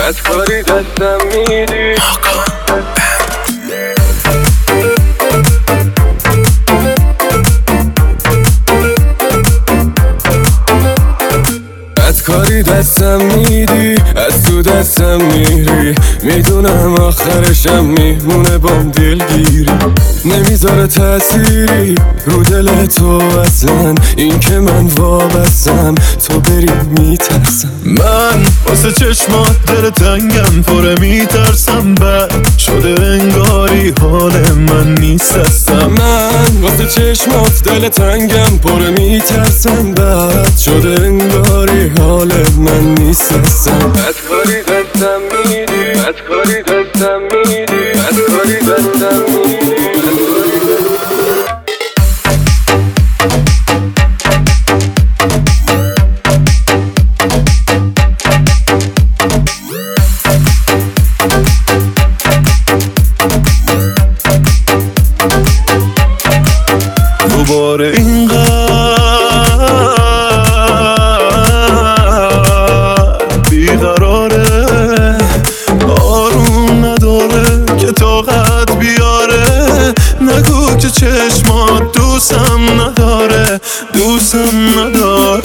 بدکاری دستم میدی. بدکاری دستم میدی، از تو دستم میری، میدونم آخرشم میمونه بام دلگیری. نمیذاره تأثیری رو دل تو اصلا، این که من وابستم تو بری میترسم. من واسه چشمات دل تنگم پره میترسم، بد شده انگاری حال من نیست هستم. من واسه چشمات دل تنگم پره میترسم، بد شده انگاری حال من نیست هستم. بدکاری دستم میدی، بدکاری دستم میدی، بدکاری دستم میدی. دوباره اینقدر بیقراره، آروم نداره که طاقت بیاره. نگو که چشمات دوستم نداره، دوستم نداره.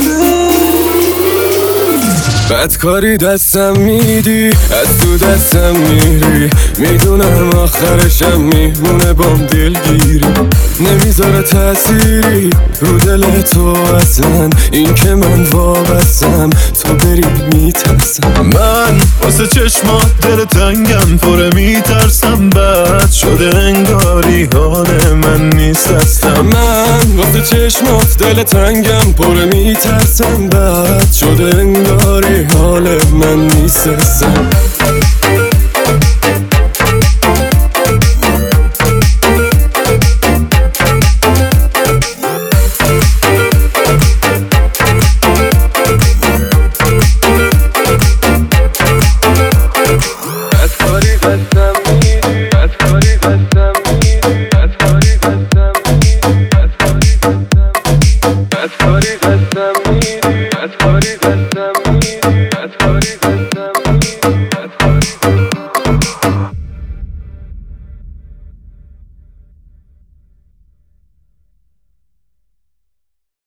بدکاری دستم میدی، از تو دستم میری، میدونم آخرشم میمونه بام دلگیری. نمیذاره تأثیری رو دل تو اصلا، این که من وابستم تو بری میترسم. من واسه چشمات دل تنگم پره میترسم، بد شده انگاری حال من نیست هستم. من واسه چشمات دل تنگم پره میترسم، بد شده انگاری حال من نیست هستم.